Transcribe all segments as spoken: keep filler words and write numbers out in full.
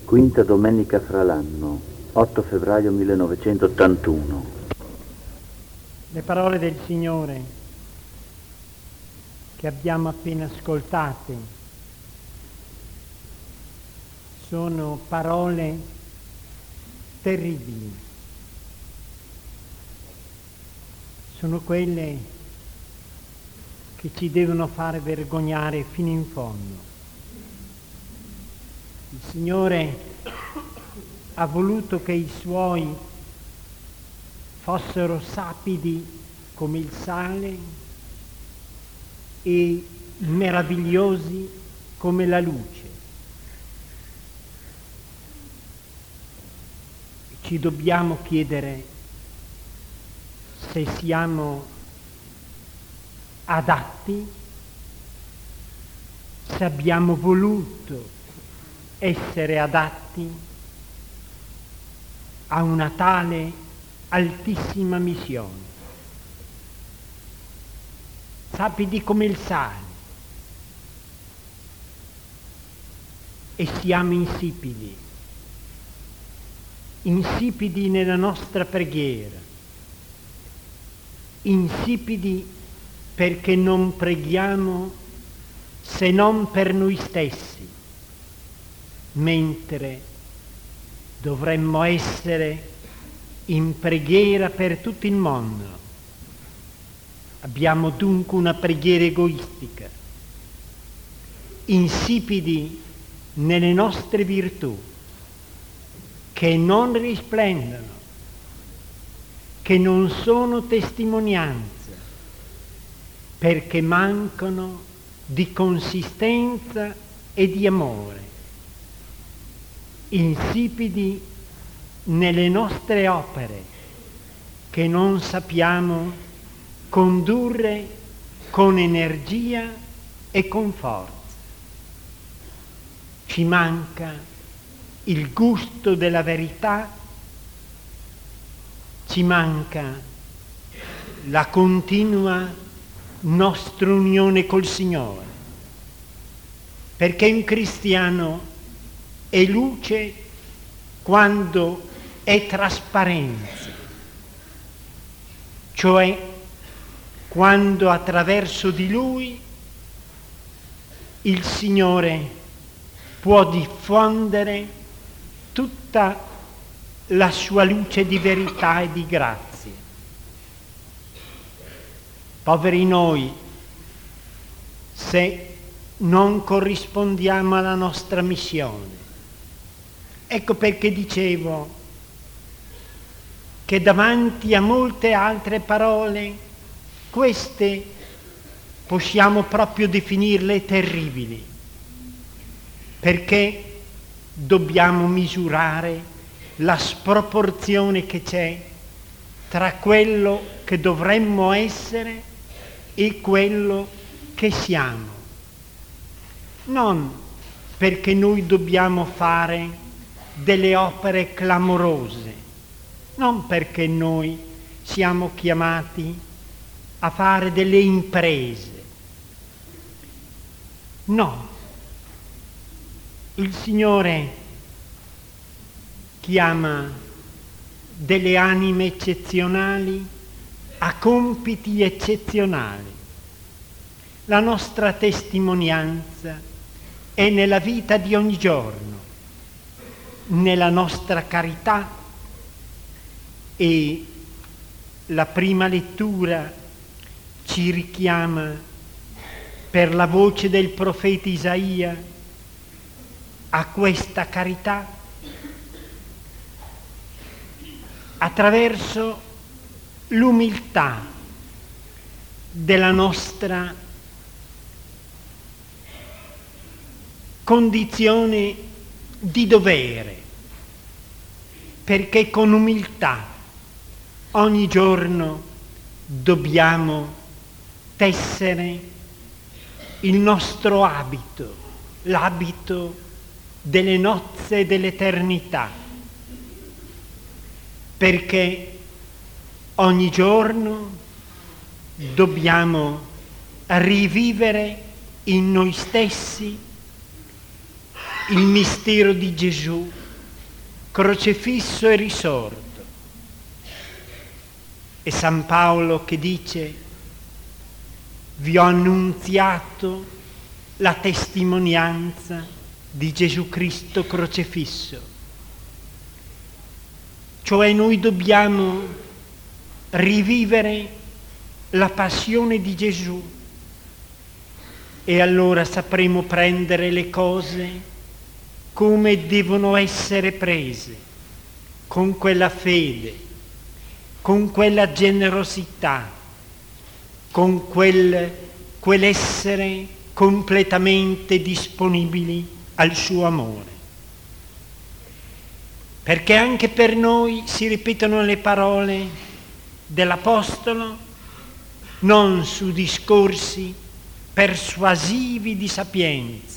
Quinta domenica fra l'anno, otto febbraio millenovecentottantuno. Le parole del Signore che abbiamo appena ascoltate sono parole terribili. Sono quelle che ci devono fare vergognare fino in fondo. Il Signore ha voluto che i Suoi fossero sapidi come il sale e meravigliosi come la luce. Ci dobbiamo chiedere se siamo adatti, se abbiamo voluto essere adatti a una tale altissima missione. Sapidi come il sale e siamo insipidi, insipidi nella nostra preghiera, insipidi perché non preghiamo se non per noi stessi, mentre dovremmo essere in preghiera per tutto il mondo. Abbiamo dunque una preghiera egoistica, insipidi nelle nostre virtù, che non risplendono, che non sono testimonianza, perché mancano di consistenza e di amore, insipidi nelle nostre opere, che non sappiamo condurre con energia e con forza. Ci manca il gusto della verità, ci manca la continua nostra unione col Signore, perché un cristiano è luce quando è trasparenza, cioè quando attraverso di lui il Signore può diffondere tutta la sua luce di verità e di grazia. Poveri noi, se non corrispondiamo alla nostra missione. Ecco perché dicevo che davanti a molte altre parole, queste possiamo proprio definirle terribili, perché dobbiamo misurare la sproporzione che c'è tra quello che dovremmo essere e quello che siamo. Non perché noi dobbiamo fare delle opere clamorose, non perché noi siamo chiamati a fare delle imprese. No, il Signore chiama delle anime eccezionali a compiti eccezionali. La nostra testimonianza è nella vita di ogni giorno, nella nostra carità, e la prima lettura ci richiama per la voce del profeta Isaia a questa carità attraverso l'umiltà della nostra condizione di dovere, perché con umiltà ogni giorno dobbiamo tessere il nostro abito, l'abito delle nozze dell'eternità, perché ogni giorno dobbiamo rivivere in noi stessi il mistero di Gesù crocifisso e risorto. E San Paolo che dice: vi ho annunziato la testimonianza di Gesù Cristo crocifisso. Cioè noi dobbiamo rivivere la passione di Gesù e allora sapremo prendere le cose come devono essere prese, con quella fede, con quella generosità, con quel, quell'essere completamente disponibili al suo amore. Perché anche per noi si ripetono le parole dell'Apostolo, non su discorsi persuasivi di sapienza,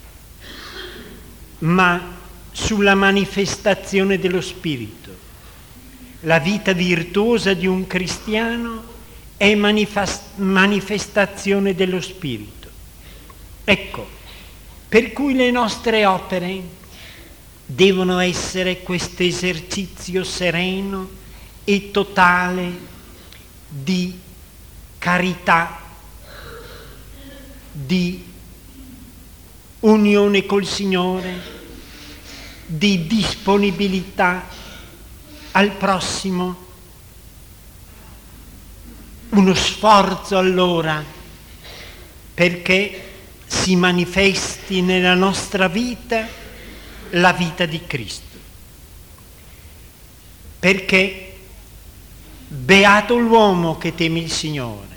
ma sulla manifestazione dello Spirito. La vita virtuosa di un cristiano è manifest- manifestazione dello Spirito. Ecco, per cui le nostre opere devono essere questo esercizio sereno e totale di carità, di unione col Signore, di disponibilità al prossimo. Uno sforzo allora perché si manifesti nella nostra vita la vita di Cristo. Perché beato l'uomo che teme il Signore,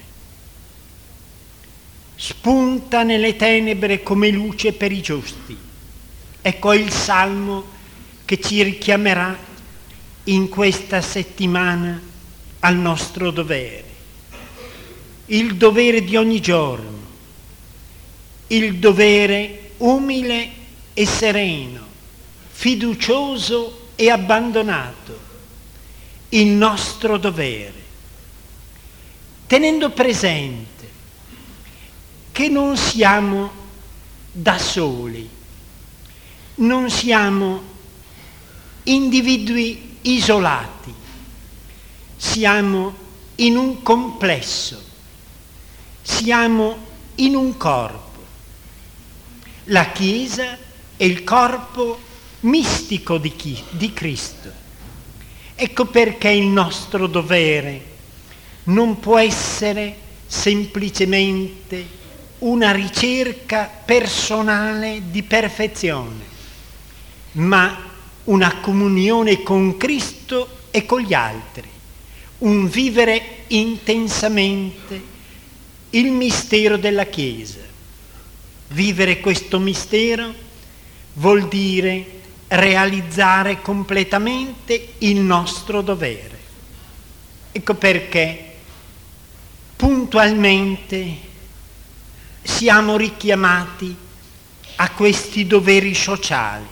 spunta nelle tenebre come luce per i giusti. Ecco il salmo che ci richiamerà in questa settimana al nostro dovere. Il dovere di ogni giorno, il dovere umile e sereno, fiducioso e abbandonato, il nostro dovere, tenendo presente che non siamo da soli, non siamo individui isolati, siamo in un complesso, siamo in un corpo. La Chiesa è il corpo mistico di, chi? di Cristo. Ecco perché il nostro dovere non può essere semplicemente una ricerca personale di perfezione, ma una comunione con Cristo e con gli altri, un vivere intensamente il mistero della Chiesa. Vivere questo mistero vuol dire realizzare completamente il nostro dovere. Ecco perché puntualmente siamo richiamati a questi doveri sociali.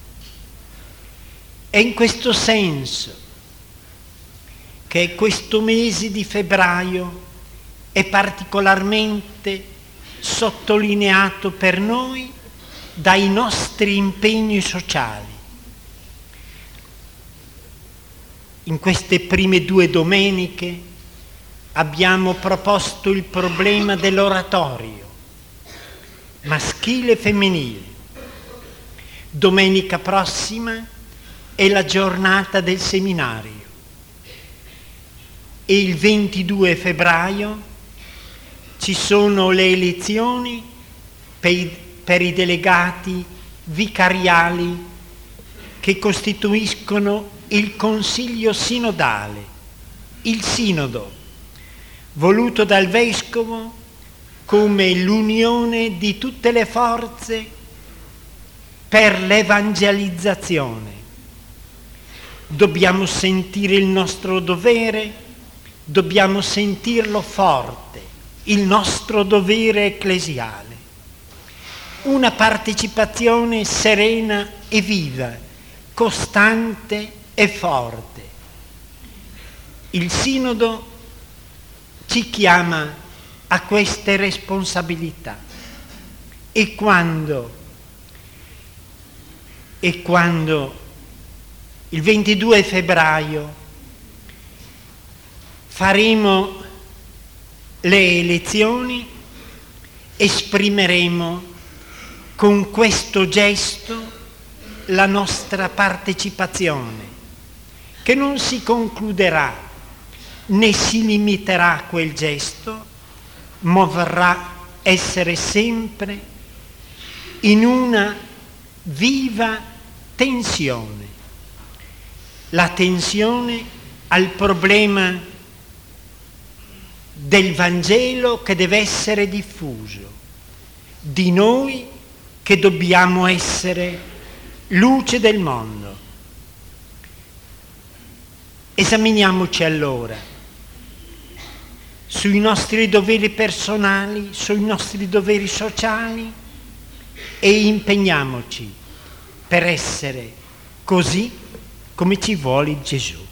È in questo senso che questo mese di febbraio è particolarmente sottolineato per noi dai nostri impegni sociali. In queste prime due domeniche abbiamo proposto il problema dell'oratorio, maschile e femminile. Domenica prossima è la giornata del seminario e il ventidue febbraio ci sono le elezioni per i, per i delegati vicariali che costituiscono il Consiglio sinodale, il Sinodo, voluto dal Vescovo come l'unione di tutte le forze per l'evangelizzazione. Dobbiamo sentire il nostro dovere, dobbiamo sentirlo forte, il nostro dovere ecclesiale. Una partecipazione serena e viva, costante e forte. Il Sinodo ci chiama a queste responsabilità e quando E quando il ventidue febbraio faremo le elezioni, esprimeremo con questo gesto la nostra partecipazione, che non si concluderà né si limiterà a quel gesto, ma vorrà essere sempre in una viva tensione, la tensione al problema del Vangelo che deve essere diffuso, di noi che dobbiamo essere luce del mondo. Esaminiamoci allora sui nostri doveri personali, sui nostri doveri sociali e impegniamoci per essere così come ci vuole Gesù.